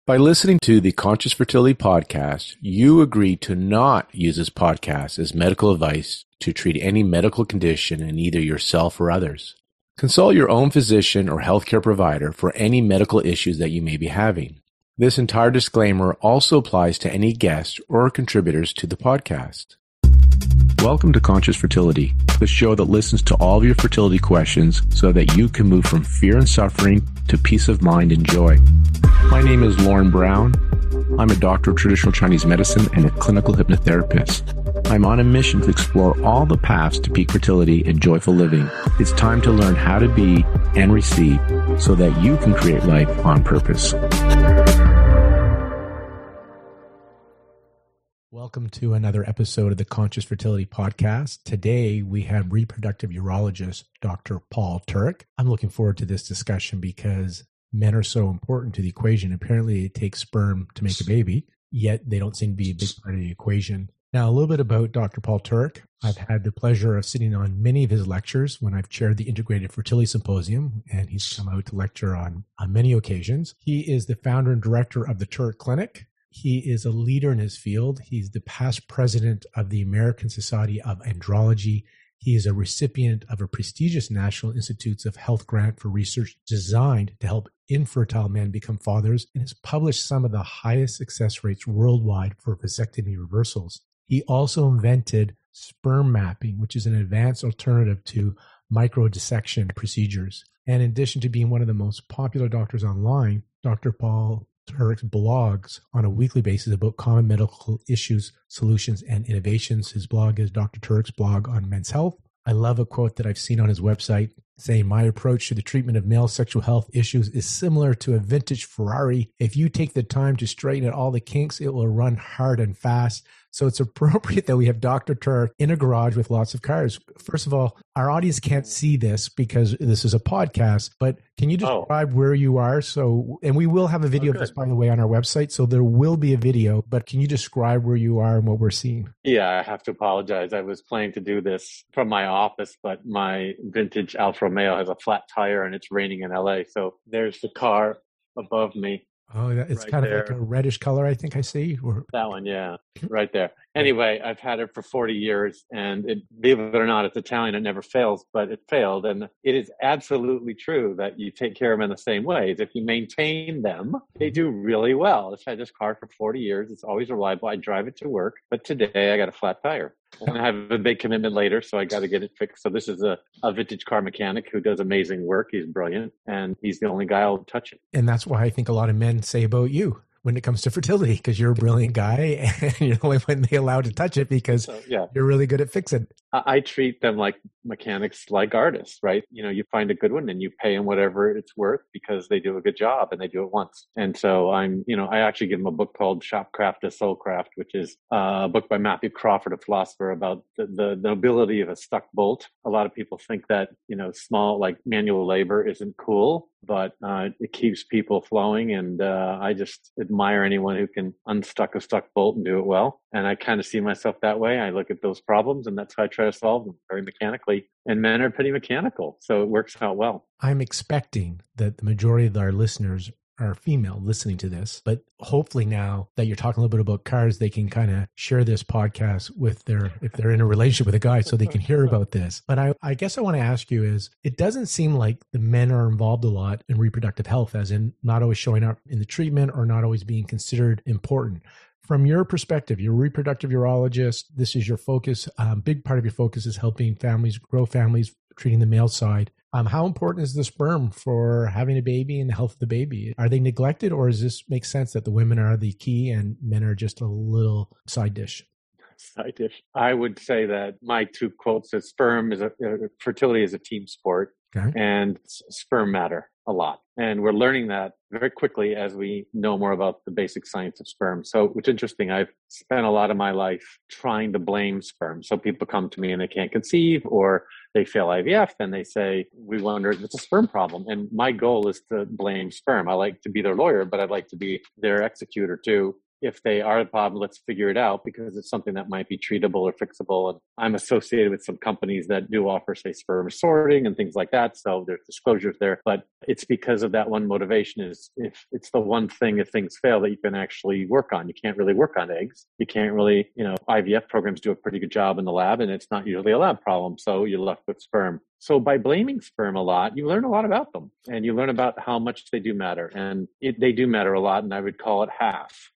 By listening to the Conscious Fertility Podcast, you agree to not use this podcast as medical advice to treat any medical condition in either yourself or others. Consult your own physician or healthcare provider for any medical issues that you may be having. This entire disclaimer also applies to any guests or contributors to the podcast. Welcome to Conscious Fertility, the show that listens to all of your fertility questions so that you can move from fear and suffering to peace of mind and joy. My name is Lauren Brown. I'm a doctor of traditional Chinese medicine and a clinical hypnotherapist. I'm on a mission to explore all the paths to peak fertility and joyful living. It's time to learn how to be and receive so that you can create life on purpose. Welcome to another episode of the Conscious Fertility Podcast. Today we have reproductive urologist, Dr. Paul Turek. I'm looking forward to this discussion because men are so important to the equation. Apparently it takes sperm to make a baby, yet they don't seem to be a big part of the equation. Now, a little bit about Dr. Paul Turek. I've had the pleasure of sitting on many of his lectures when I've chaired the Integrated Fertility Symposium, and he's come out to lecture on many occasions. He is the founder and director of the Turek Clinic. He is a leader in his field. He's the past president of the American Society of Andrology. He is a recipient of a prestigious National Institutes of Health grant for research designed to help infertile men become fathers, and has published some of the highest success rates worldwide for vasectomy reversals. He also invented sperm mapping, which is an advanced alternative to microdissection procedures. And in addition to being one of the most popular doctors online, Dr. Paul Turek blogs on a weekly basis about common medical issues, solutions, and innovations. His blog is Dr. Turek's blog on men's health. I love a quote that I've seen on his website saying, "My approach to the treatment of male sexual health issues is similar to a vintage Ferrari. If you take the time to straighten out all the kinks, it will run hard and fast." So it's appropriate that we have Dr. Turek in a garage with lots of cars. First of all, our audience can't see this because this is a podcast, but can you describe where you are? And we will have a video of this, by the way, on our website. So there will be a video, but can you describe where you are and what we're seeing? Yeah, I have to apologize. I was planning to do this from my office, but my vintage Alfa Romeo has a flat tire and it's raining in LA. So there's the car above me. Oh, it's right kind of there. Like a reddish color, I think I see. That one, yeah, right there. Anyway, I've had it for 40 years, and believe it or not, it's Italian. It never fails, but it failed. And it is absolutely true that you take care of them in the same ways. If you maintain them, they do really well. I've had this car for 40 years. It's always reliable. I drive it to work, but today I got a flat tire. And I have a big commitment later, so I got to get it fixed. So this is a vintage car mechanic who does amazing work. He's brilliant, and he's the only guy I'll touch it. And that's why I think a lot of men say about you when it comes to fertility, because you're a brilliant guy and you're the only one they allow to touch it because you're really good at fixing. I treat them like mechanics, like artists, right? You know, you find a good one and you pay them whatever it's worth because they do a good job and they do it once. And so I actually give them a book called Shopcraft to Soulcraft, which is a book by Matthew Crawford, a philosopher, about the nobility of a stuck bolt. A lot of people think that, small, like manual labor isn't cool, but it keeps people flowing. And I just admire anyone who can unstuck a stuck bolt and do it well. And I kind of see myself that way. I look at those problems and that's how I try to solve them very mechanically. And men are pretty mechanical, so it works out well. I'm expecting that the majority of our listeners are female listening to this, but hopefully now that you're talking a little bit about cars, they can kind of share this podcast with if they're in a relationship with a guy so they can hear about this. But I guess I want to ask you is, it doesn't seem like the men are involved a lot in reproductive health, as in not always showing up in the treatment or not always being considered important. From your perspective, you're a reproductive urologist. This is your focus. Big part of your focus is helping families grow families, treating the male side. How important is the sperm for having a baby and the health of the baby? Are they neglected, or does this make sense that the women are the key and men are just a little side dish? Side dish. I would say that my two quotes is fertility is a team sport, and sperm matter a lot. And we're learning that very quickly as we know more about the basic science of sperm. So it's interesting. I've spent a lot of my life trying to blame sperm. So people come to me and they can't conceive, or they fail IVF and they say, we wonder if it's a sperm problem. And my goal is to blame sperm. I like to be their lawyer, but I'd like to be their executor too. if they are the problem, let's figure it out because it's something that might be treatable or fixable. And I'm associated with some companies that do offer, say, sperm sorting and things like that. So there's disclosures there, but it's because of that one motivation is if it's the one thing, if things fail, that you can actually work on. You can't really work on eggs. You can't really, IVF programs do a pretty good job in the lab and it's not usually a lab problem. So you're left with sperm. So by blaming sperm a lot, you learn a lot about them and you learn about how much they do matter. And they do matter a lot. And I would call it half.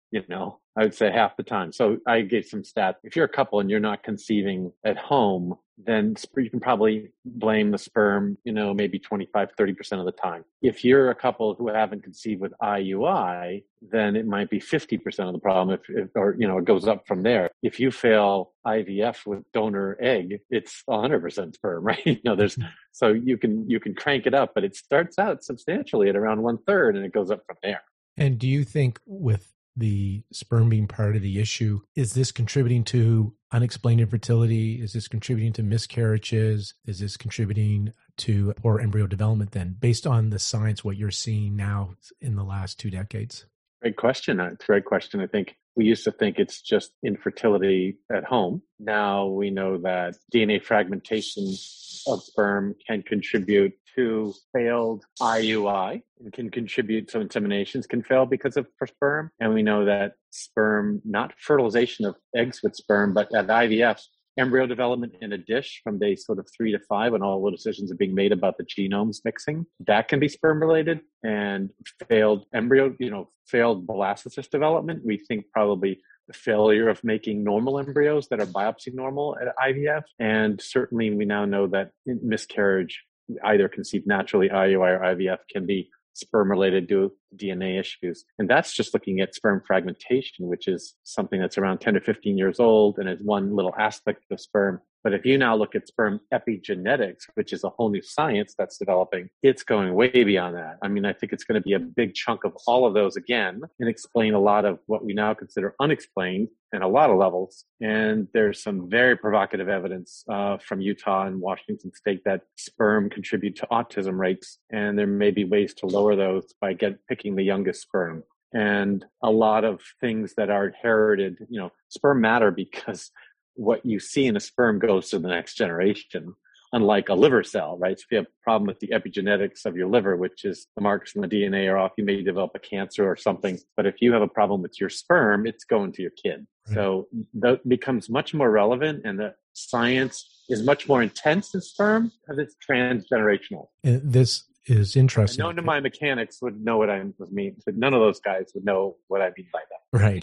I would say half the time. So I gave some stats. If you're a couple and you're not conceiving at home, then you can probably blame the sperm, maybe 25, 30% of the time. If you're a couple who haven't conceived with IUI, then it might be 50% of the problem it goes up from there. If you fail IVF with donor egg, it's 100% sperm, right? So you can crank it up, but it starts out substantially at around 1/3 and it goes up from there. And do you think with the sperm being part of the issue, is this contributing to unexplained infertility? Is this contributing to miscarriages? Is this contributing to poor embryo development then, based on the science, what you're seeing now in the last 2 decades? Great question. It's a great question. I think we used to think it's just infertility at home. Now we know that DNA fragmentation of sperm can contribute to failed IUI and can contribute to inseminations can fail because of sperm. And we know that sperm, not fertilization of eggs with sperm, but at IVF, embryo development in a dish from day sort of 3 to 5 when all the decisions are being made about the genomes mixing, that can be sperm related. And failed embryo, failed blastocyst development, we think probably the failure of making normal embryos that are biopsy normal at IVF. And certainly we now know that miscarriage, either conceived naturally, IUI or IVF, can be sperm related due to DNA issues. And that's just looking at sperm fragmentation, which is something that's around 10 to 15 years old and is one little aspect of sperm. But if you now look at sperm epigenetics, which is a whole new science that's developing, it's going way beyond that. I mean, I think it's going to be a big chunk of all of those again and explain a lot of what we now consider unexplained in a lot of levels. And there's some very provocative evidence from Utah and Washington State that sperm contribute to autism rates. And there may be ways to lower those by picking the youngest sperm. And a lot of things that are inherited, sperm matter because what you see in a sperm goes to the next generation, unlike a liver cell, right? So if you have a problem with the epigenetics of your liver, which is the markers from the DNA are off, you may develop a cancer or something. But if you have a problem with your sperm, it's going to your kid. Right. So that becomes much more relevant, and the science is much more intense in sperm because it's transgenerational. And this is interesting. None of my mechanics would know what I mean. But none of those guys would know what I mean by that. Right.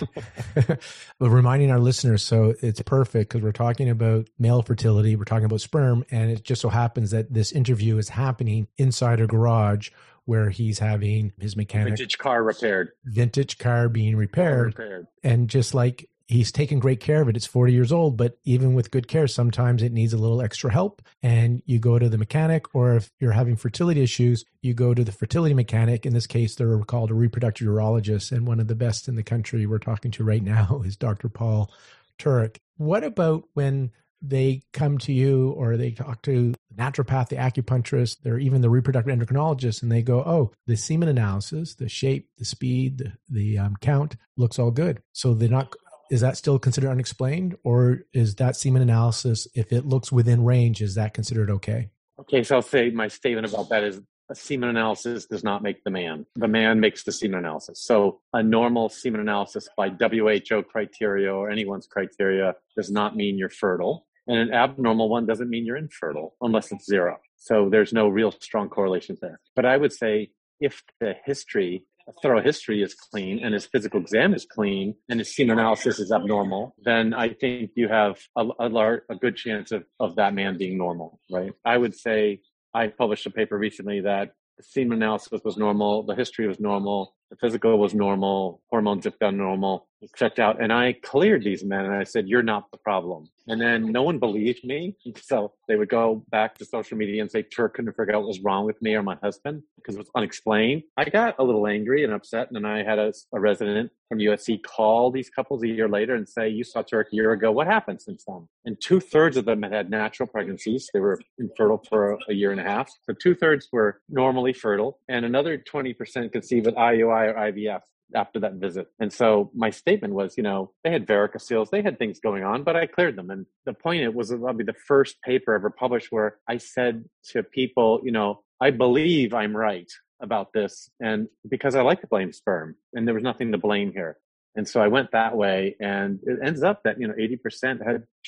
But reminding our listeners, so it's perfect because we're talking about male fertility, we're talking about sperm, and it just so happens that this interview is happening inside a garage where he's having his vintage car being repaired. And just like he's taken great care of it. It's 40 years old, but even with good care, sometimes it needs a little extra help. And you go to the mechanic, or if you're having fertility issues, you go to the fertility mechanic. In this case, they're called a reproductive urologist. And one of the best in the country we're talking to right now is Dr. Paul Turek. What about when they come to you or they talk to the naturopath, the acupuncturist, or even the reproductive endocrinologist, and they go, oh, the semen analysis, the shape, the speed, the count looks all good. So they're not... Is that still considered unexplained, or is that semen analysis, if it looks within range, is that considered okay? Okay, so I'll say my statement about that is a semen analysis does not make the man. The man makes the semen analysis. So a normal semen analysis by WHO criteria or anyone's criteria does not mean you're fertile. And an abnormal one doesn't mean you're infertile unless it's 0. So there's no real strong correlation there. But I would say if the a thorough history is clean and his physical exam is clean and his semen analysis is abnormal, then I think you have a good chance of that man being normal, right? I would say I published a paper recently that the semen analysis was normal, the history was normal, the physical was normal, hormones have done normal, checked out. And I cleared these men and I said, you're not the problem. And then no one believed me. So they would go back to social media and say, Turek couldn't figure out what was wrong with me or my husband because it was unexplained. I got a little angry and upset. And then I had a resident from USC call these couples a year later and say, you saw Turek a year ago. What happened since then? And 2/3 of them had natural pregnancies. They were infertile for a year and a half. So 2/3 were normally fertile. And another 20% conceived with IUI or IVF. after that visit. And so my statement was, they had varicoceles, they had things going on, but I cleared them. And the point, it was probably the first paper ever published where I said to people, I believe I'm right about this. And because I like to blame sperm, and there was nothing to blame here. And so I went that way, and it ends up that, 80%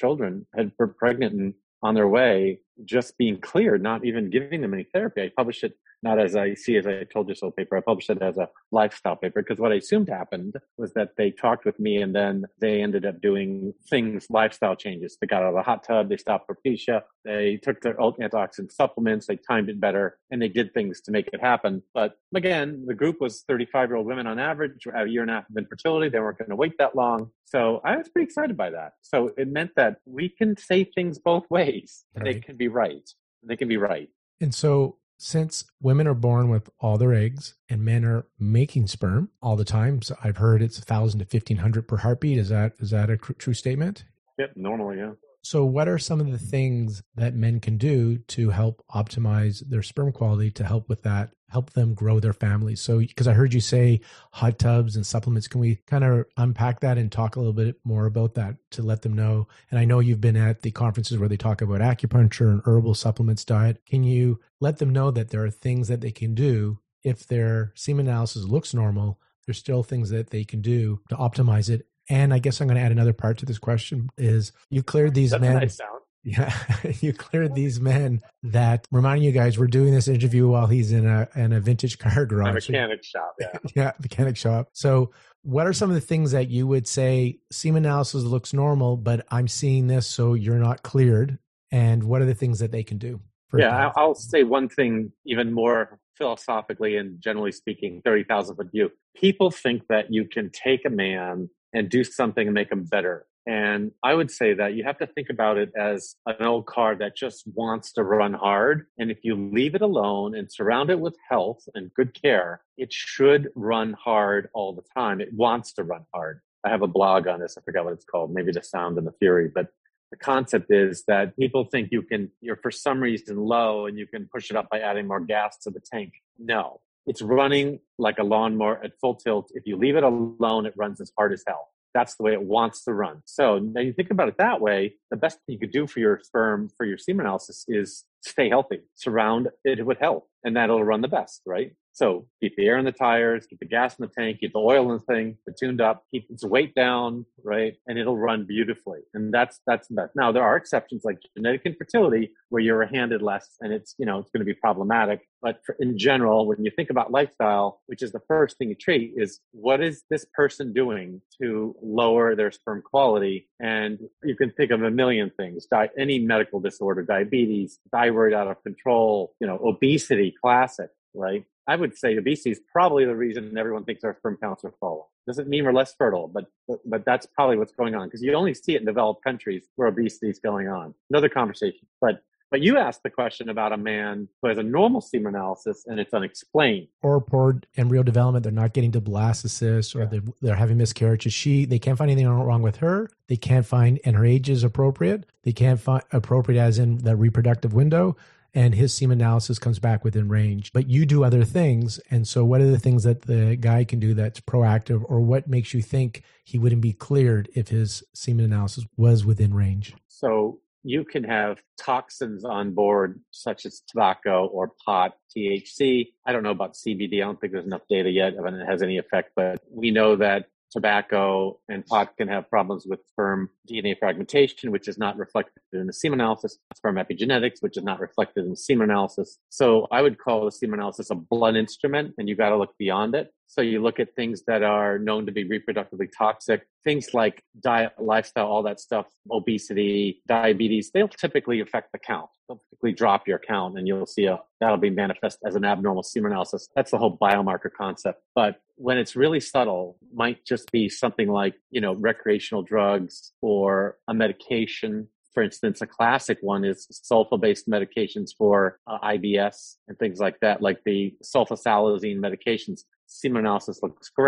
were pregnant and on their way, just being cleared, not even giving them any therapy. I published it not as I told you so paper. I published it as a lifestyle paper, because what I assumed happened was that they talked with me and then they ended up doing lifestyle changes. They got out of the hot tub, they stopped propecia, they took their antioxidant supplements, they timed it better, and they did things to make it happen. But again, the group was 35-year-old women on average, a year and a half of infertility. They weren't going to wait that long. So I was pretty excited by that. So it meant that we can say things both ways, and Right. they can be right. They can be right. And so since women are born with all their eggs and men are making sperm all the time, so I've heard it's 1,000 to 1,500 per heartbeat. Is that a true statement? Yep, normally, yeah. So what are some of the things that men can do to help optimize their sperm quality, to help with that, help them grow their families? So, because I heard you say hot tubs and supplements, can we kind of unpack that and talk a little bit more about that to let them know? And I know you've been at the conferences where they talk about acupuncture and herbal supplements diet. Can you let them know that there are things that they can do if their semen analysis looks normal? There's still things that they can do to optimize it. And I guess I'm going to add another part to this question is you cleared these That's men. a nice sound. Yeah, you cleared these men that, reminding you guys, we're doing this interview while he's in a vintage car garage. A mechanic shop, yeah. Yeah, mechanic shop. So what are some of the things that you would say, semen analysis looks normal, but I'm seeing this, so you're not cleared? And what are the things that they can do? Yeah, I'll say one thing even more philosophically and generally speaking, 30,000 foot view. People think that you can take a man and do something and make them better. And I would say that you have to think about it as an old car that just wants to run hard. And if you leave it alone and surround it with health and good care, it should run hard all the time. It wants to run hard. I have a blog on this. I forgot what it's called. Maybe The Sound and the Fury. But the concept is that people think you're for some reason low and you can push it up by adding more gas to the tank. No. It's running like a lawnmower at full tilt. If you leave it alone, it runs as hard as hell. That's the way it wants to run. So now you think about it that way, the best thing you could do for your sperm, for your semen analysis, is stay healthy. Surround it with health, and that'll run the best, right? So keep the air in the tires, keep the gas in the tank, keep the oil in the thing, keep it tuned up, keep its weight down, right? And it'll run beautifully. And that's the best. Now, there are exceptions like genetic infertility where you're handed less and it's going to be problematic. But in general, when you think about lifestyle, which is the first thing you treat, is what is this person doing to lower their sperm quality? And you can think of a million things, any medical disorder, diabetes, thyroid out of control, obesity, classic, right? I would say obesity is probably the reason everyone thinks our sperm counts are falling. Doesn't mean we're less fertile, but that's probably what's going on, because you only see it in developed countries where obesity is going on. Another conversation. But you asked the question about a man who has a normal semen analysis and it's unexplained. Or poor embryo development. They're not getting to blastocyst, or they're having miscarriages. They can't find anything wrong with her. They can't find, and her age is appropriate. They can't find appropriate as in the reproductive window. And his semen analysis comes back within range. But you do other things. And so what are the things that the guy can do that's proactive, or what makes you think he wouldn't be cleared if his semen analysis was within range? So you can have toxins on board, such as tobacco or pot, THC. I don't know about CBD. I don't think there's enough data yet if it has any effect, but we know that tobacco and pot can have problems with sperm DNA fragmentation, which is not reflected in the semen analysis, sperm epigenetics, which is not reflected in the semen analysis. So I would call the semen analysis a blunt instrument, and you got to look beyond it. So you look at things that are known to be reproductively toxic, things like diet, lifestyle, all that stuff, obesity, diabetes, they'll typically affect the count. They'll typically drop your count, and you'll see that'll be manifest as an abnormal semen analysis. That's the whole biomarker concept. But when it's really subtle, might just be something like, recreational drugs or a medication. For instance, a classic one is sulfa-based medications for IBS and things like that, like the sulfasalazine medications. Semen analysis looks great.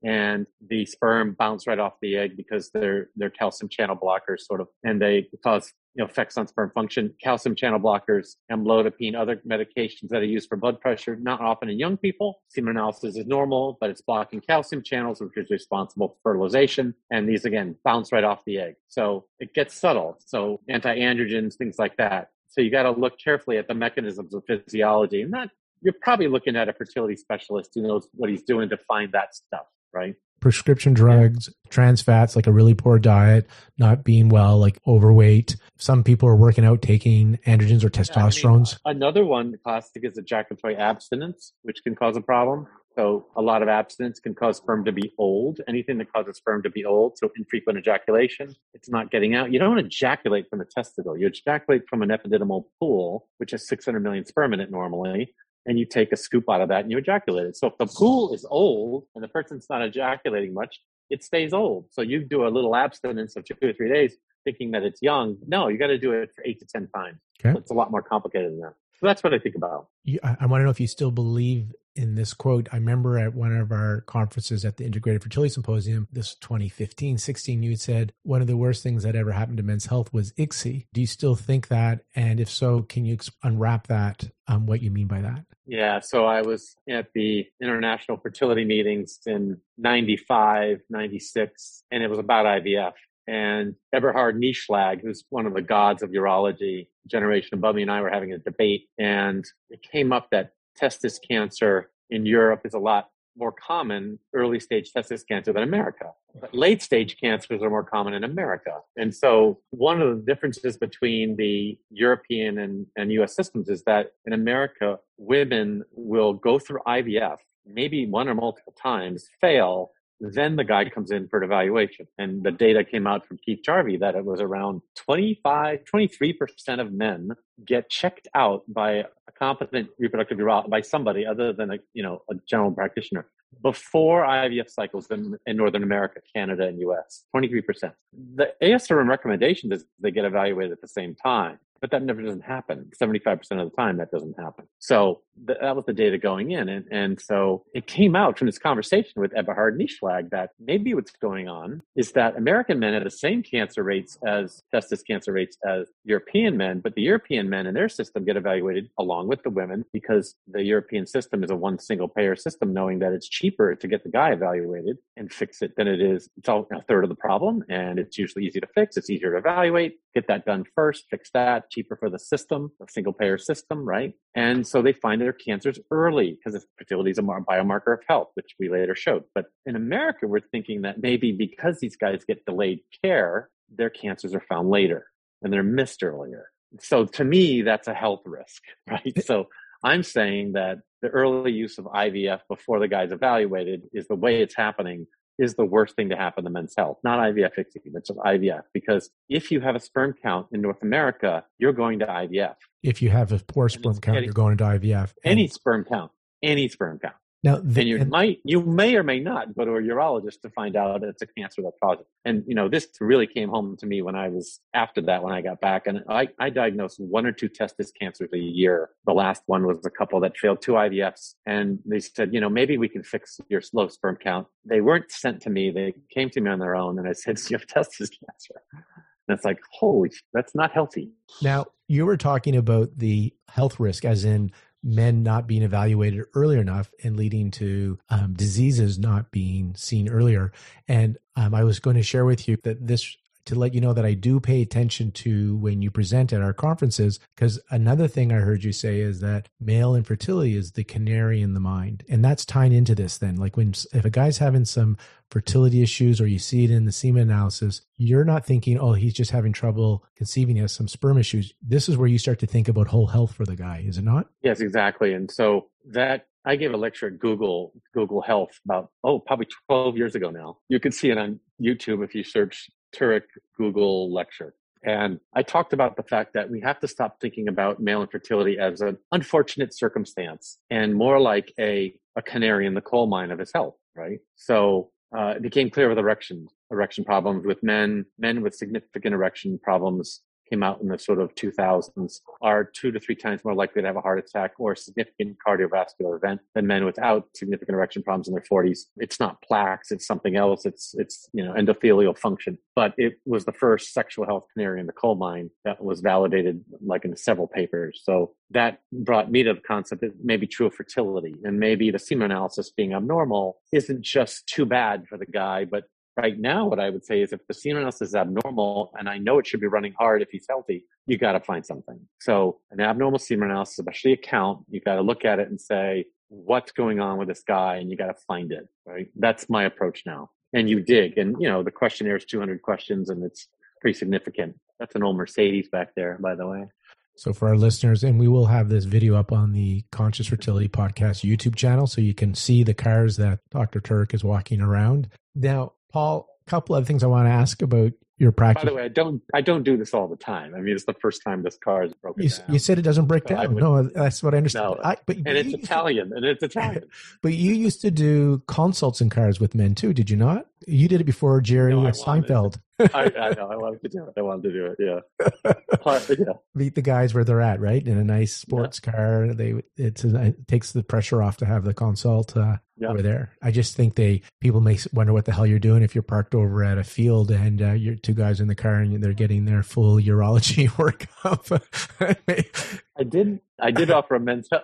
and the sperm bounce right off the egg because they're calcium channel blockers sort of, and they cause effects on sperm function. Calcium channel blockers, amlodipine, other medications that are used for blood pressure, not often in young people. Semen analysis is normal, but it's blocking calcium channels, which is responsible for fertilization. And these, again, bounce right off the egg. So it gets subtle. So anti-androgens, things like that. So you got to look carefully at the mechanisms of physiology. And that you're probably looking at a fertility specialist who knows what he's doing to find that stuff, right? Prescription drugs, trans fats, like a really poor diet, not being well, like overweight. Some people are working out taking androgens or testosterones. Another one, classic, is ejaculatory abstinence, which can cause a problem. So a lot of abstinence can cause sperm to be old. Anything that causes sperm to be old, so infrequent ejaculation, it's not getting out. You don't ejaculate from a testicle. You ejaculate from an epididymal pool, which has 600 million sperm in it normally. And you take a scoop out of that and you ejaculate it. So if the pool is old and the person's not ejaculating much, it stays old. So you do a little abstinence of 2 or 3 days thinking that it's young. No, you got to do it for 8 to 10 times. Okay. So it's a lot more complicated than that. So that's what I think about. I want to know if you still believe in this quote. I remember at one of our conferences at the Integrated Fertility Symposium, this 2015, 16, you had said one of the worst things that ever happened to men's health was ICSI. Do you still think that? And if so, can you unwrap that, what you mean by that? Yeah, so I was at the international fertility meetings in 95, 96, and it was about IVF. And Eberhard Nieschlag, who's one of the gods of urology, generation above me, and I were having a debate, and it came up that testis cancer in Europe is a lot more common, early stage testis cancer, than America. But late stage cancers are more common in America. And so one of the differences between the European and US systems is that in America, women will go through IVF, maybe one or multiple times, fail, then the guy comes in for an evaluation. And the data came out from Keith Jarvie that it was around 23% of men get checked out by a competent reproductive urologist, by somebody other than a general practitioner, before IVF cycles in Northern America, Canada, and US. 23%. The ASRM recommendation is they get evaluated at the same time. But that never doesn't happen. 75% of the time, that doesn't happen. So that was the data going in. And so it came out from this conversation with Eberhard Nieschlag that maybe what's going on is that American men have the same cancer rates as testis cancer rates as European men, but the European men in their system get evaluated along with the women because the European system is a one single payer system, knowing that it's cheaper to get the guy evaluated and fix it than it is. It's all a third of the problem, and it's usually easy to fix. It's easier to evaluate. Get that done first, fix that, cheaper for the system, a single payer system, right? And so they find their cancers early because fertility is a biomarker of health, which we later showed. But in America, we're thinking that maybe because these guys get delayed care, their cancers are found later and they're missed earlier. So to me, that's a health risk, right? So I'm saying that the early use of IVF before the guy's evaluated is the way it's happening is the worst thing to happen to men's health, not IVF ICSI, but just IVF. Because if you have a sperm count in North America, you're going to IVF. If you have a poor sperm count, you're going to IVF. Any sperm count. Now, you may or may not go to a urologist to find out it's a cancer that caused it. And, this really came home to me when I got back. And I diagnosed 1 or 2 testis cancers a year. The last one was a couple that failed 2 IVFs. And they said, maybe we can fix your low sperm count. They weren't sent to me. They came to me on their own. And I said, you have testis cancer. And it's like, holy, that's not healthy. Now, you were talking about the health risk, as in men not being evaluated early enough and leading to diseases not being seen earlier. And I was going to share with you that to let you know that I do pay attention to when you present at our conferences, because another thing I heard you say is that male infertility is the canary in the mind. And that's tying into this then. Like if a guy's having some fertility issues or you see it in the semen analysis, you're not thinking, oh, he's just having trouble conceiving, he has some sperm issues. This is where you start to think about whole health for the guy, is it not? Yes, exactly. And so I gave a lecture at Google Health about, probably 12 years ago now. You can see it on YouTube if you search Turek Google lecture. And I talked about the fact that we have to stop thinking about male infertility as an unfortunate circumstance and more like a canary in the coal mine of his health, right? So it became clear with erection problems with men with significant erection problems came out in the sort of 2000s are 2 to 3 times more likely to have a heart attack or significant cardiovascular event than men without significant erection problems in their 40s. It's not plaques, it's something else. It's endothelial function. But it was the first sexual health canary in the coal mine that was validated like in several papers. So that brought me to the concept that it may be true of fertility, and maybe the semen analysis being abnormal isn't just too bad for the guy, but right now, what I would say is if the semen analysis is abnormal and I know it should be running hard if he's healthy, you got to find something. So an abnormal semen analysis, especially a count, you got to look at it and say, what's going on with this guy? And you got to find it, right? That's my approach now. And you dig. And, the questionnaire is 200 questions and it's pretty significant. That's an old Mercedes back there, by the way. So for our listeners, and we will have this video up on the Conscious Fertility Podcast YouTube channel so you can see the cars that Dr. Turk is walking around. Now, Paul, a couple of things I want to ask about your practice. By the way, I don't do this all the time. I mean, it's the first time this car is broken down. You said it doesn't break down. No, that's what I understand. No, it's Italian. But you used to do consults in cars with men too, did you not? You did it before Jerry Seinfeld. I know. I wanted to do it. Yeah. Meet the guys where they're at, right? In a nice sports car. It takes the pressure off to have the consult over there. I just think people may wonder what the hell you're doing if you're parked over at a field and you're two guys in the car and they're getting their full urology workup. I did offer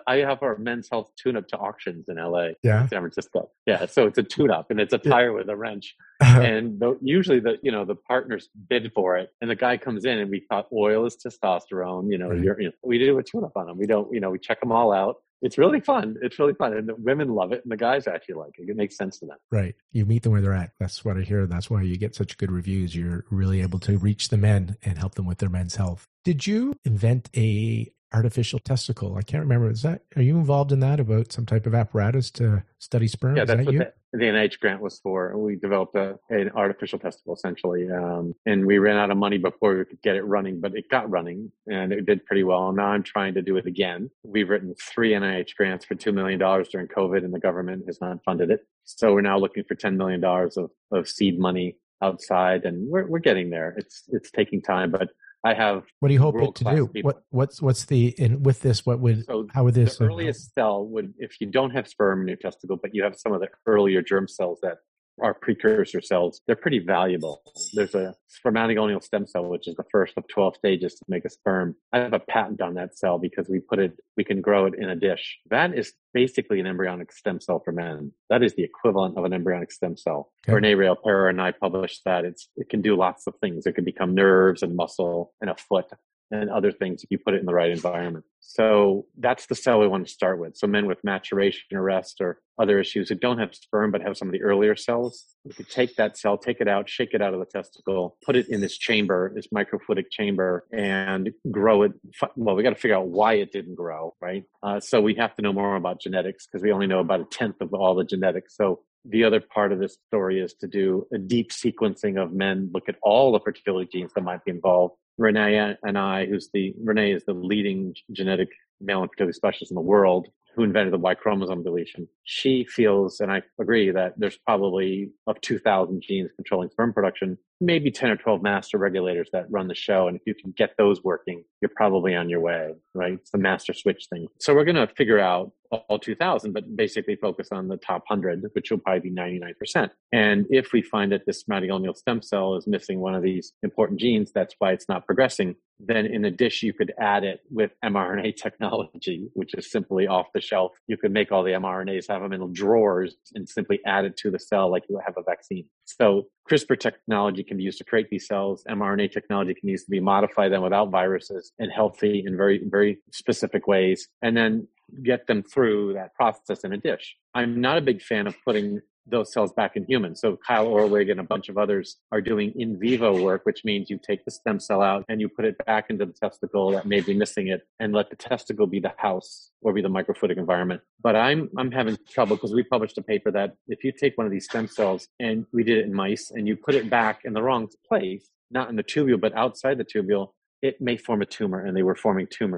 a men's health tune-up to auctions in LA, San Francisco. Yeah, so it's a tune-up and it's a tire with a wrench. And usually the partners bid for it, and the guy comes in and we thought oil is testosterone. We do a tune-up on them. We don't, we check them all out. It's really fun. And the women love it and the guys actually like it. It makes sense to them. Right. You meet them where they're at. That's what I hear. That's why you get such good reviews. You're really able to reach the men and help them with their men's health. Did you invent a artificial testicle? I can't remember. Are you involved in that, about some type of apparatus to study sperm? Yeah, that's what the NIH grant was for. We developed an artificial testicle essentially. And we ran out of money before we could get it running, but it got running and it did pretty well. And now I'm trying to do it again. We've written 3 NIH grants for $2 million during COVID and the government has not funded it. So we're now looking for $10 million of seed money outside, and we're getting there. It's taking time, but I have. What do you hope it to do? People. What's the, and with this, how would this? The earliest cell would, if you don't have sperm in your testicle, but you have some of the earlier germ cells that are precursor cells, they're pretty valuable. There's a spermatogonial stem cell, which is the first of 12 stages to make a sperm. I have a patent on that cell because we can grow it in a dish. That is basically an embryonic stem cell for men. That is the equivalent of an embryonic stem cell. Okay. Renee Rail-Perra and I published that. It can do lots of things. It can become nerves and muscle and a foot and other things if you put it in the right environment. So that's the cell we want to start with. So men with maturation arrest or other issues who don't have sperm but have some of the earlier cells, we could take that cell, take it out, shake it out of the testicle, put it in this chamber, this microfluidic chamber, and grow it. Well, we got to figure out why it didn't grow, right? So we have to know more about genetics because we only know about 1/10 of all the genetics. So the other part of this story is to do a deep sequencing of men, look at all the fertility genes that might be involved. Renee and I, Renee is the leading genetic male infertility specialist in the world, who invented the Y chromosome deletion. She feels, and I agree, that there's probably of 2,000 genes controlling sperm production, maybe 10 or 12 master regulators that run the show. And if you can get those working, you're probably on your way, right? It's the master switch thing. So we're going to figure out all 2,000, but basically focus on the top 100, which will probably be 99%. And if we find that this spermatogonial stem cell is missing one of these important genes, that's why it's not progressing, then in a dish, you could add it with mRNA technology, which is simply off the shelf. You could make all the mRNAs, have them in drawers, and simply add it to the cell like you have a vaccine. So CRISPR technology can be used to create these cells. mRNA technology can be used to modify them without viruses and healthy in very, very specific ways, and then get them through that process in a dish. I'm not a big fan of putting those cells back in humans. So Kyle Orwig and a bunch of others are doing in vivo work, which means you take the stem cell out and you put it back into the testicle that may be missing it and let the testicle be the house or be the microfluidic environment. But I'm having trouble because we published a paper that if you take one of these stem cells and we did it in mice and you put it back in the wrong place, not in the tubule, but outside the tubule, it may form a tumor, and they were forming tumors.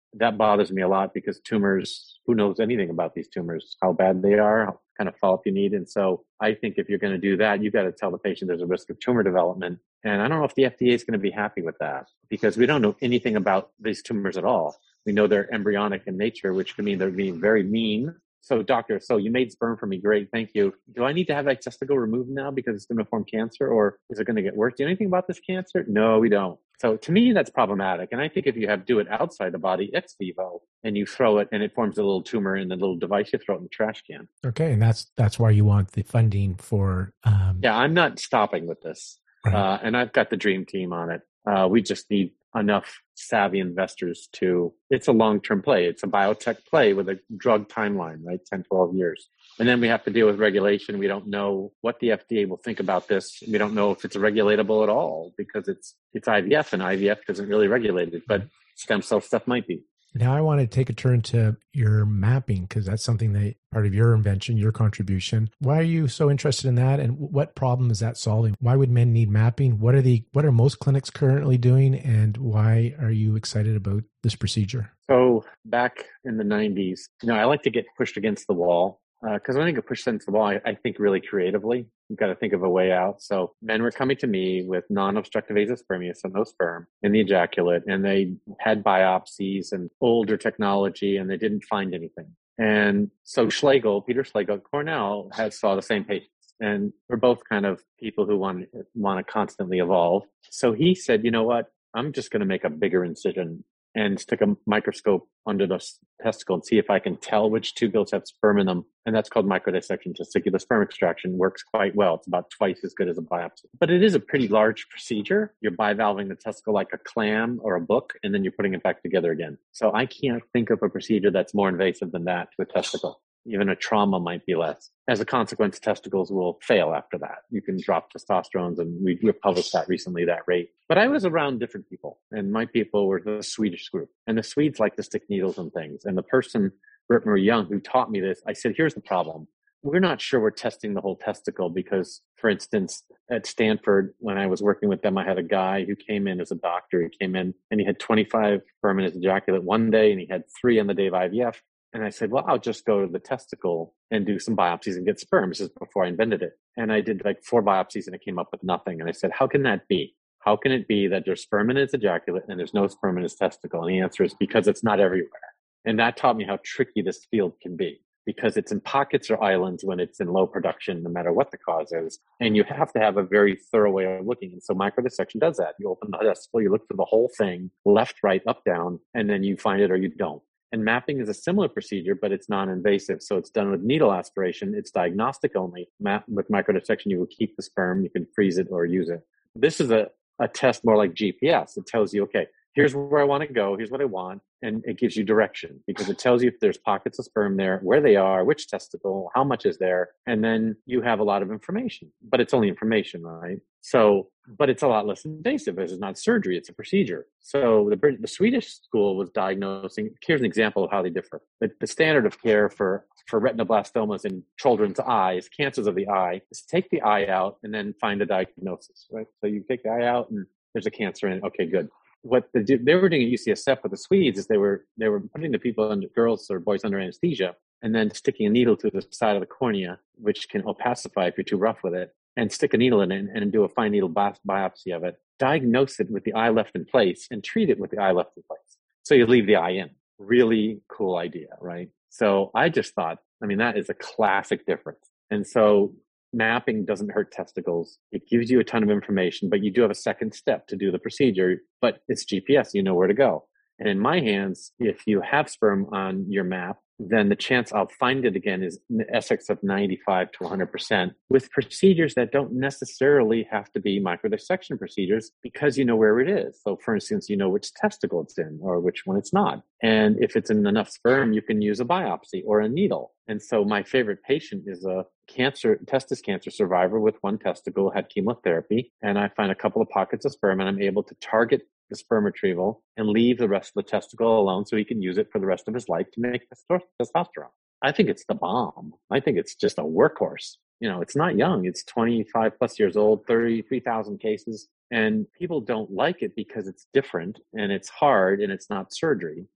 that bothers me a lot because tumors, who knows anything about these tumors, how bad they are, how kind of follow-up you need. And so I think if you're going to do that, you got to tell the patient there's a risk of tumor development. And I don't know if the FDA is going to be happy with that because we don't know anything about these tumors at all. We know they're embryonic in nature, which can mean they're being very mean. So doctor, so you made sperm for me. Great. Thank you. Do I need to have that testicle removed now because it's going to form cancer, or is it going to get worse? Do you know anything about this cancer? No, we don't. So to me, that's problematic. And I think if you do it outside the body, ex vivo, and you throw it and it forms a little tumor in the little device, you throw it in the trash can. Okay. And that's why you want the funding for. Yeah, I'm not stopping with this. Right. And I've got the dream team on it. We just need enough savvy investors it's a long-term play. It's a biotech play with a drug timeline, right? 10, 12 years. And then we have to deal with regulation. We don't know what the FDA will think about this. We don't know if it's regulatable at all because it's IVF, and IVF isn't really regulated, but stem cell stuff might be. Now I want to take a turn to your mapping because that's something that part of your invention, your contribution. Why are you so interested in that, and what problem is that solving? Why would men need mapping? What are most clinics currently doing, and why are you excited about this procedure? So back in the 90s, I like to get pushed against the wall. Because when I get pushed against the wall, I think really creatively. You've got to think of a way out. So men were coming to me with non-obstructive azoospermia, so no sperm in the ejaculate, and they had biopsies and older technology, and they didn't find anything. And so Peter Schlegel at Cornell saw the same patients. And we're both kind of people who want to constantly evolve. So he said, you know what? I'm just going to make a bigger incision and stick a microscope under the testicle and see if I can tell which tubules have sperm in them. And that's called microdissection. Testicular sperm extraction works quite well. It's about twice as good as a biopsy. But it is a pretty large procedure. You're bivalving the testicle like a clam or a book, and then you're putting it back together again. So I can't think of a procedure that's more invasive than that to a testicle. Even a trauma might be less. As a consequence, testicles will fail after that. You can drop testosterone, and we published that recently, that rate. But I was around different people, and my people were the Swedish group. And the Swedes like to stick needles in things. And the person, Britt-Marie Young, who taught me this, I said, here's the problem. We're not sure we're testing the whole testicle because, for instance, at Stanford, when I was working with them, I had a guy who came in as a doctor. He came in and he had 25 sperm in his ejaculate one day, and he had 3 on the day of IVF. And I said, well, I'll just go to the testicle and do some biopsies and get sperm. This is before I invented it. And I did like 4 biopsies and it came up with nothing. And I said, how can that be? How can it be that there's sperm in his ejaculate and there's no sperm in his testicle? And the answer is because it's not everywhere. And that taught me how tricky this field can be, because it's in pockets or islands when it's in low production, no matter what the cause is. And you have to have a very thorough way of looking. And so microdissection does that. You open the testicle, you look through the whole thing, left, right, up, down, and then you find it or you don't. And mapping is a similar procedure, but it's non-invasive. So it's done with needle aspiration. It's diagnostic only. With microdissection, you will keep the sperm. You can freeze it or use it. This is a test more like GPS. It tells you, okay, here's where I want to go. Here's what I want. And it gives you direction because it tells you if there's pockets of sperm there, where they are, which testicle, how much is there. And then you have a lot of information, but it's only information, right? So, but it's a lot less invasive. This is not surgery. It's a procedure. So the Swedish school was diagnosing. Here's an example of how they differ. The standard of care for retinoblastomas in children's eyes, cancers of the eye, is take the eye out and then find a diagnosis, right? So you take the eye out and there's a cancer in it. Okay, good. What they were doing at UCSF with the Swedes is they were putting the people under, girls or boys, under anesthesia, and then sticking a needle to the side of the cornea, which can opacify if you're too rough with it, and stick a needle in it and do a fine needle biopsy of it, diagnose it with the eye left in place, and treat it with the eye left in place. So you leave the eye in. Really cool idea, right? So I just thought, that is a classic difference. And so mapping doesn't hurt testicles. It gives you a ton of information, but you do have a second step to do the procedure, but it's GPS. You know where to go. And in my hands, if you have sperm on your map, then the chance I'll find it again is in excess of 95 to 100% with procedures that don't necessarily have to be microdissection procedures because you know where it is. So for instance, you know which testicle it's in or which one it's not. And if it's in enough sperm, you can use a biopsy or a needle. And so my favorite patient is a testis cancer survivor with 1 testicle, had chemotherapy. And I find a couple of pockets of sperm and I'm able to target the sperm retrieval and leave the rest of the testicle alone so he can use it for the rest of his life to make testosterone. I think it's the bomb. I think it's just a workhorse. It's not young. It's 25 plus years old, 33,000 cases. And people don't like it because it's different and it's hard and it's not surgery.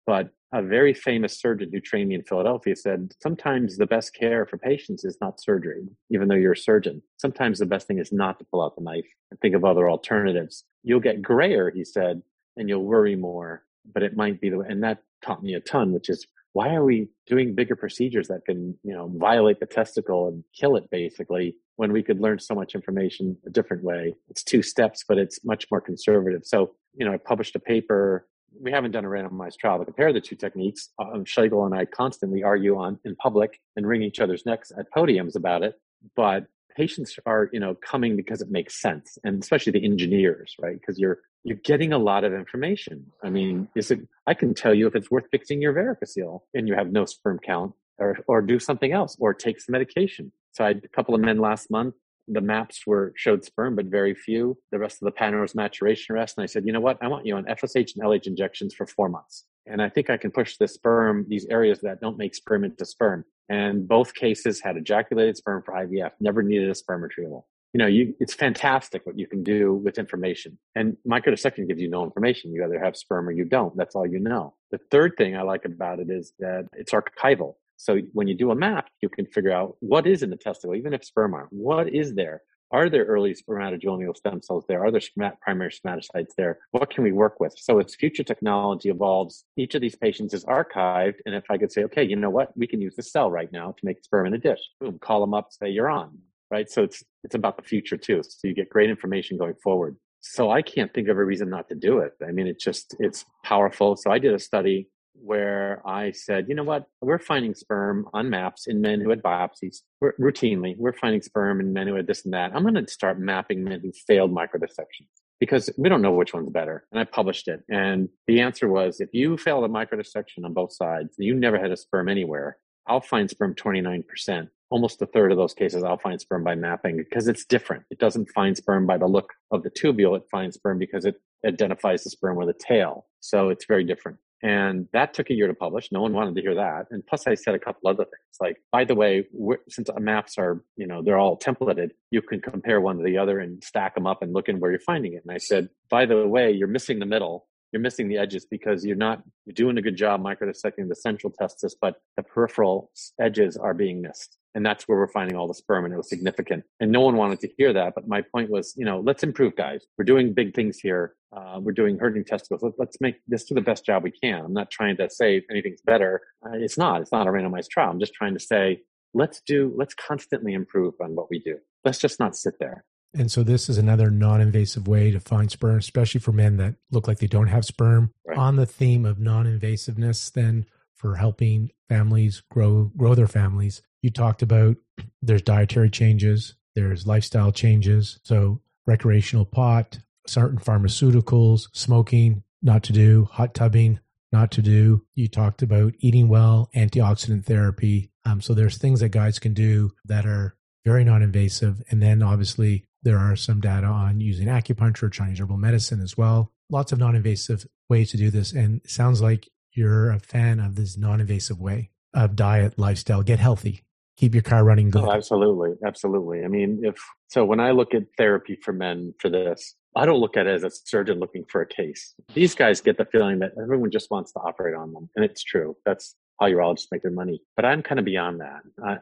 But a very famous surgeon who trained me in Philadelphia said, sometimes the best care for patients is not surgery, even though you're a surgeon. Sometimes the best thing is not to pull out the knife and think of other alternatives. You'll get grayer, he said, and you'll worry more, but it might be the way. And that taught me a ton, which is, why are we doing bigger procedures that can, violate the testicle and kill it basically, when we could learn so much information a different way? It's 2 steps, but it's much more conservative. So, I published a paper. We haven't done a randomized trial to compare the 2 techniques. Schlegel and I constantly argue on in public and wring each other's necks at podiums about it. But patients are, coming because it makes sense, and especially the engineers, right? Because you're getting a lot of information. I mean, I can tell you if it's worth fixing your varicocele and you have no sperm count, or do something else, or take some medication. So I had a couple of men last month. The maps showed sperm, but very few. The rest of the pattern was maturation arrest. And I said, you know what? I want you on FSH and LH injections for 4 months. And I think I can push the sperm, these areas that don't make sperm, into sperm. And both cases had ejaculated sperm for IVF, never needed a sperm retrieval. It's fantastic what you can do with information. And microdissection gives you no information. You either have sperm or you don't. That's all you know. The third thing I like about it is that it's archival. So when you do a map, you can figure out what is in the testicle, even if sperm aren't. What is there? Are there early spermatogeneal stem cells there? Are there primary spermatocytes there? What can we work with? So as future technology evolves, each of these patients is archived. And if I could say, okay, you know what? We can use this cell right now to make sperm in a dish. Boom, call them up, say you're on, right? So it's about the future too. So you get great information going forward. So I can't think of a reason not to do it. I mean, it's powerful. So I did a study where I said, you know what, we're finding sperm on maps in men who had biopsies. We're finding sperm in men who had this and that. I'm going to start mapping men who failed microdissections, because we don't know which one's better. And I published it. And the answer was, if you failed a microdissection on both sides, you never had a sperm anywhere, I'll find sperm 29%. Almost a third of those cases, I'll find sperm by mapping, because it's different. It doesn't find sperm by the look of the tubule. It finds sperm because it identifies the sperm with a tail. So it's very different. And that took a year to publish. No one wanted to hear that. And plus I said a couple other things like, by the way, since maps are, they're all templated, you can compare one to the other and stack them up and look in where you're finding it. And I said, by the way, you're missing the middle. You're missing the edges, because you're doing a good job microdissecting the central testis, but the peripheral edges are being missed. And that's where we're finding all the sperm, and it was significant. And no one wanted to hear that. But my point was, let's improve, guys. We're doing big things here. We're doing herding testicles. Let's do the best job we can. I'm not trying to say anything's better. It's not a randomized trial. I'm just trying to say, let's constantly improve on what we do. Let's just not sit there. And so this is another non-invasive way to find sperm, especially for men that look like they don't have sperm. Right. On the theme of non-invasiveness, then, for helping families grow their families, you talked about there's dietary changes, there's lifestyle changes. So recreational pot, certain pharmaceuticals, smoking, not to do, hot tubbing, not to do. You talked about eating well, antioxidant therapy. So there's things that guys can do that are very non-invasive. And then obviously there are some data on using acupuncture, Chinese herbal medicine as well. Lots of non-invasive ways to do this. And it sounds like you're a fan of this non-invasive way of diet, lifestyle. Get healthy. Keep your car running good. Oh, absolutely. Absolutely. I mean, when I look at therapy for men for this, I don't look at it as a surgeon looking for a case. These guys get the feeling that everyone just wants to operate on them. And it's true. That's how urologists make their money. But I'm kind of beyond that.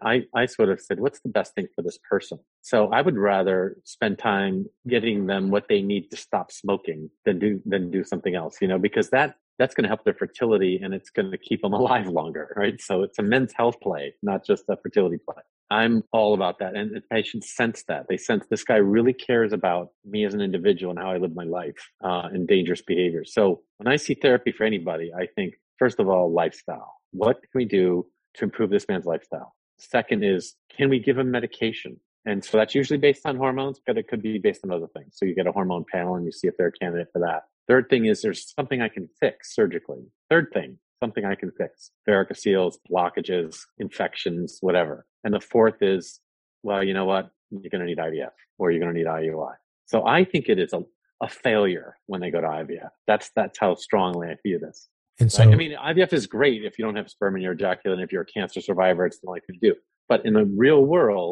I sort of said, what's the best thing for this person? So I would rather spend time getting them what they need to stop smoking than do something else, because that's going to help their fertility, and it's going to keep them alive longer, right? So it's a men's health play, not just a fertility play. I'm all about that. And the patients sense that. They sense this guy really cares about me as an individual and how I live my life, and dangerous behaviors. So when I see therapy for anybody, I think, first of all, lifestyle. What can we do to improve this man's lifestyle? Second is, can we give him medication? And so that's usually based on hormones, but it could be based on other things. So you get a hormone panel and you see if they're a candidate for that. Third thing is, there's something I can fix surgically. Third thing, something I can fix. Varicoceles, blockages, infections, whatever. And the fourth is, well, you know what? You're going to need IVF, or you're going to need IUI. So I think it is a failure when they go to IVF. That's how strongly I view this. And so, right? I mean, IVF is great if you don't have sperm in your ejaculate, and if you're a cancer survivor, it's the only thing to do. But in the real world,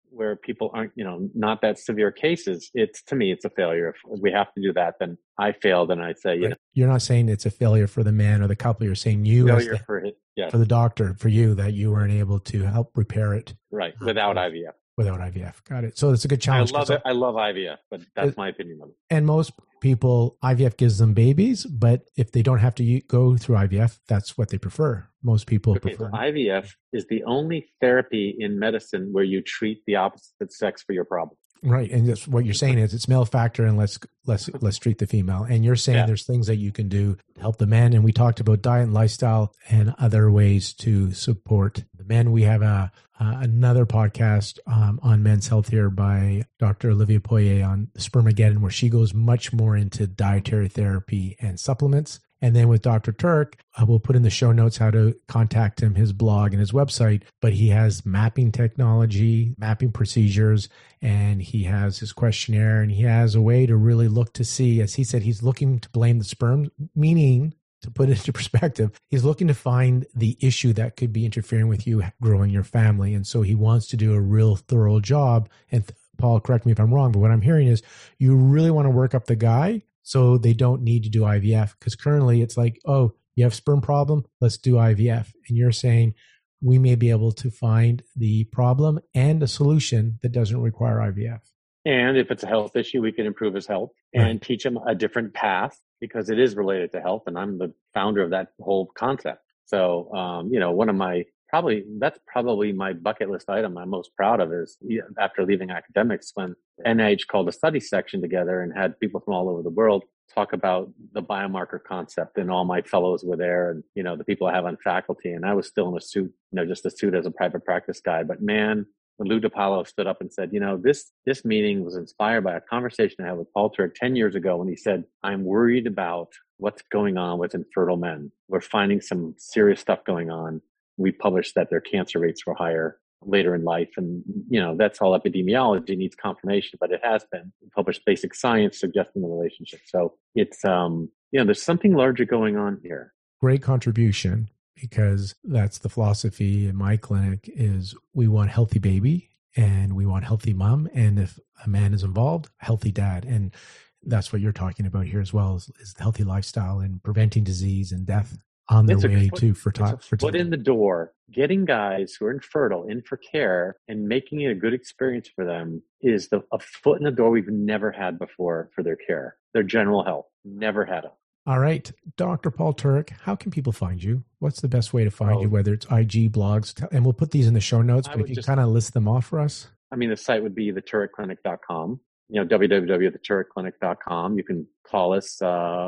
where people aren't, not that severe cases, to me, it's a failure. If we have to do that, then I failed. And I say, right. You're not saying it's a failure for the man or the couple. You're saying you failure for the doctor, for you, that you weren't able to help repair it. Right. Without IVF. Without IVF. Got it. So it's a good challenge. I love IVF, but that's my opinion of it. And most people, IVF gives them babies, but if they don't have to go through IVF, that's what they prefer. Most people prefer. So IVF is the only therapy in medicine where you treat the opposite sex for your problem. Right. And that's what you're saying is it's male factor and let's treat the female. And you're saying there's things that you can do to help the men. And we talked about diet and lifestyle and other ways to support the men. We have another podcast on men's health here by Dr. Olivia Poirier on Spermageddon, where she goes much more into dietary therapy and supplements. And then with Dr. Turk, we'll put in the show notes how to contact him, his blog and his website, but he has mapping technology, mapping procedures, and he has his questionnaire, and he has a way to really look to see, as he said, he's looking to blame the sperm, meaning, to put it into perspective, he's looking to find the issue that could be interfering with you growing your family. And so he wants to do a real thorough job. And Paul, correct me if I'm wrong, but what I'm hearing is you really want to work up the guy so they don't need to do IVF, because currently it's like, oh, you have sperm problem, let's do IVF. And you're saying we may be able to find the problem and a solution that doesn't require IVF. And if it's a health issue, we can improve his health and teach him a different path, because it is related to health. And I'm the founder of that whole concept. So, one of that's probably my bucket list item I'm most proud of is after leaving academics, when NIH called a study section together and had people from all over the world talk about the biomarker concept, and all my fellows were there, and, the people I have on faculty, and I was still in a suit, just a suit as a private practice guy. But man, when Lou DiPaolo stood up and said, this meeting was inspired by a conversation I had with Paul Turk 10 years ago when he said, I'm worried about what's going on with infertile men. We're finding some serious stuff going on. We published that their cancer rates were higher later in life. And, that's all epidemiology, needs confirmation, but it has been published basic science suggesting the relationship. So it's, there's something larger going on here. Great contribution, because that's the philosophy in my clinic is we want healthy baby and we want healthy mom. And if a man is involved, healthy dad. And that's what you're talking about here as well, is healthy lifestyle and preventing disease and death on their way to fertility. Foot in the door, getting guys who are infertile in for care and making it a good experience for them is a foot in the door we've never had before for their care, their general health. Never had it. All right. Dr. Paul Turk, how can people find you? What's the best way to find you, whether it's IG, blogs, and we'll put these in the show notes, but if you kind of list them off for us. The site would be theturkclinic.com. www.theturkclinic.com. You can call us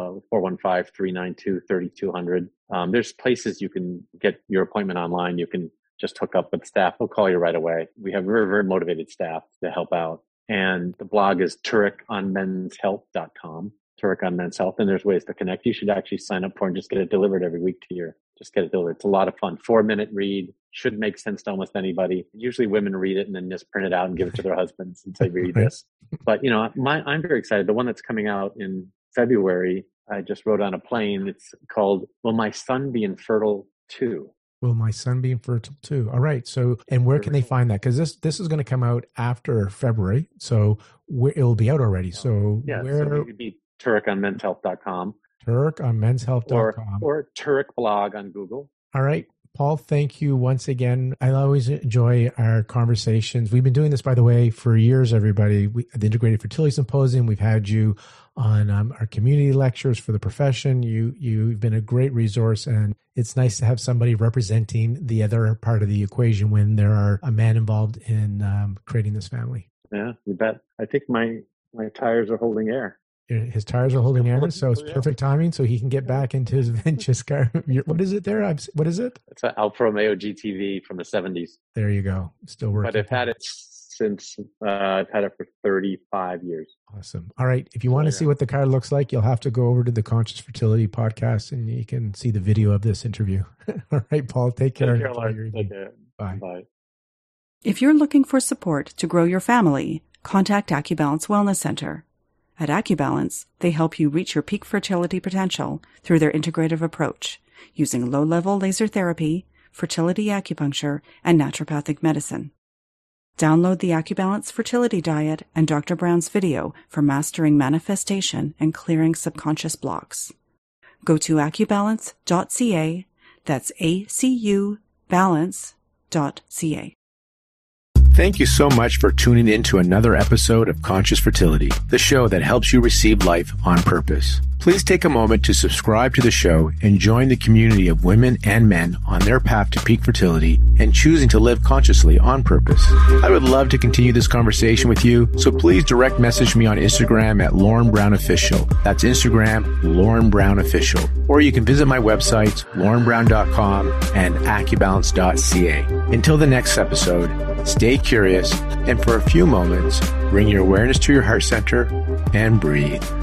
415-392-3200. There's places you can get your appointment online. You can just hook up with staff. We'll call you right away. We have very, very motivated staff to help out. And the blog is TurkOnMen'sHealth.com. Turk on Men's Health. And there's ways to connect. You should actually sign up for and just get it delivered every week to your, just get it delivered. It's a lot of fun. 4-minute read. Should make sense to almost anybody. Usually women read it and then just print it out and give it to their husbands and say, read this. But, I'm very excited. The one that's coming out in February, I just wrote on a plane. It's called, Will My Son Be Infertile Too? Will my son be infertile too? All right. So, and where can they find that? Because this is going to come out after February. So it'll be out already. So yeah, so it would be TurkOnMen'sHealth.com. TurkOnMen'sHealth.com. Or Turk blog on Google. All right. Paul, thank you once again. I always enjoy our conversations. We've been doing this, by the way, for years, everybody. At the Integrated Fertility Symposium, we've had you on our community lectures for the profession. You've been a great resource, and it's nice to have somebody representing the other part of the equation when there are a man involved in creating this family. Yeah, you bet. I think my tires are holding air. His tires are holding air, so it's perfect timing so he can get back into his vintage car. What is it there? What is it? It's an Alfa Romeo GTV from the 70s. There you go. Still working. But I've had it since, I've had it for 35 years. Awesome. All right. If you want to see what the car looks like, you'll have to go over to the Conscious Fertility podcast and you can see the video of this interview. All right, Paul, take care. Take care. Bye. Bye. If you're looking for support to grow your family, contact AccuBalance Wellness Center. At AccuBalance, they help you reach your peak fertility potential through their integrative approach, using low-level laser therapy, fertility acupuncture, and naturopathic medicine. Download the AccuBalance Fertility Diet and Dr. Brown's video for mastering manifestation and clearing subconscious blocks. Go to AccuBalance.ca. That's ACUBalance.ca. Thank you so much for tuning in to another episode of Conscious Fertility, the show that helps you receive life on purpose. Please take a moment to subscribe to the show and join the community of women and men on their path to peak fertility and choosing to live consciously on purpose. I would love to continue this conversation with you, so please direct message me on Instagram at Lauren Brown Official. That's Instagram, Lauren Brown Official. Or you can visit my websites, laurenbrown.com and AccuBalance.ca. Until the next episode, stay curious and for a few moments, bring your awareness to your heart center and breathe.